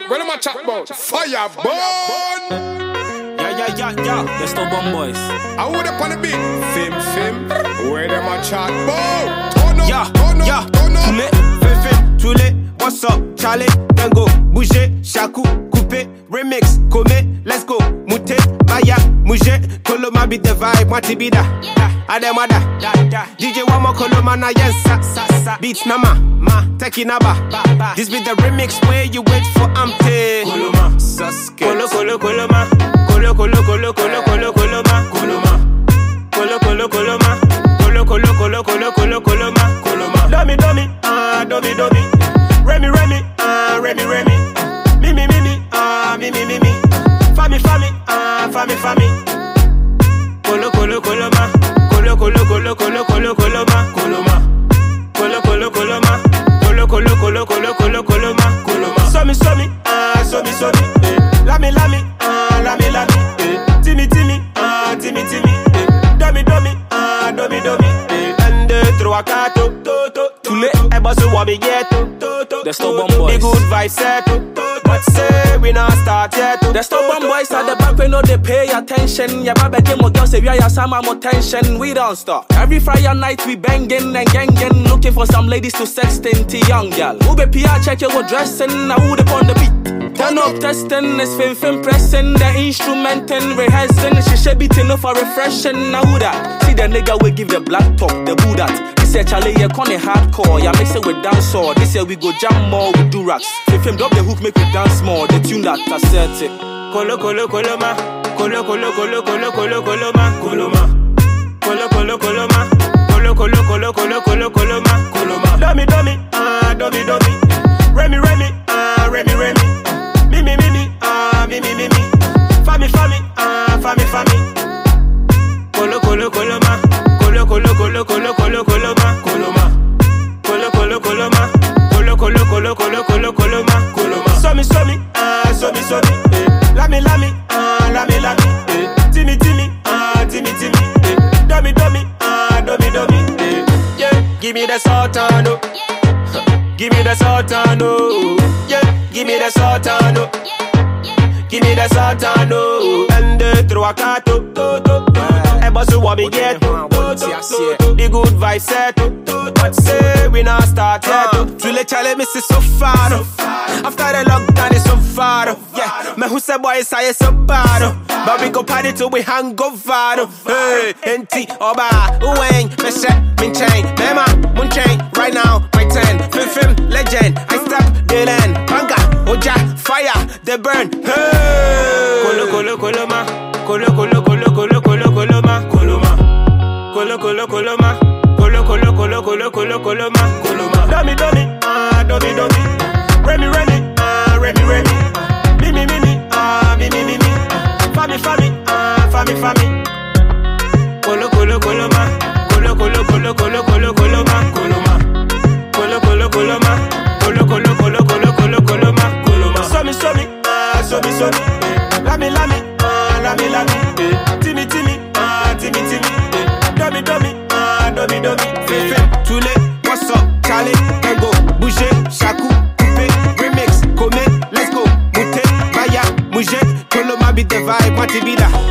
What am I chat about? Fire burn. Yeah. They're still bomb boys. I would up on the beat. Fim. Where them a chat about? Too late. What's up, Charlie? Then go. Bouger, Shaku, couper, remix, come, let's go. Mute, Baya, Mouge, Koloma beat the vibe, Matibida. Ademada, DJ one more Koloma na yes, beats nama, Teki naba. This be the remix where you wait for Amte. Koloma, Sasuke. Koloma. Koloma. Dummy. Remy. Remy. Me. Fami. Koloma. Somi. Lami. Timmy. Timmy. Dummy. And throw a car to. Too late. I boss who want me yet. They're still bomb boys. The good vibe set. But say we not start yet. They're still bomb boys at the back, we know they pay attention. Yeah, baby, them girls say we are some more tension. We don't stop. Every Friday night we banging and ganging, looking for some ladies to sexting to young gal. Who be PR check your dressing, now who they on the beat. Turn up testing, it's film pressing, the instrument and rehearsing. She should be enough for refreshing. Now who that? See the nigga we give the black top, the boo that. This year Charlie, you call it hardcore, yeah mix it with dancehall. This year we go jam more with do-racks. Film drop the hook, make we dance more. The tune that cassette. Koloma. Koloma. Dummy. Remy. Me. Fami. Koloma. Somi. Lami. Timmy. Dummy. Yeah, give me the sultano. Give me the sultano. Yeah, give me the sultano. Give me the sultano. And throw a car to. I boss who want me get. The good vibe set. But say we not start yet. Too late, Charlie, miss it so far. After the lockdown, it's so far. Yeah, me who say boy, say it's so bad. But we go party till we hang over. Hey, NT, Oba, Uwang, me set, min chain, Mema, Moon chain. Right now, my 10, Fim, legend. I step, Dylan, Banga, Oja, fire, they burn. Hey, Koloma. Dummy. Remy. Me. Fami. Koloma. Somi. Lami. Timmy. Dummy. Too late. What's up, Charlie? Then go. Bouger, Shaku, couper, remix, come, let's go. Mute, Baya, Mouge, Koloma beat the vibe, Matibida.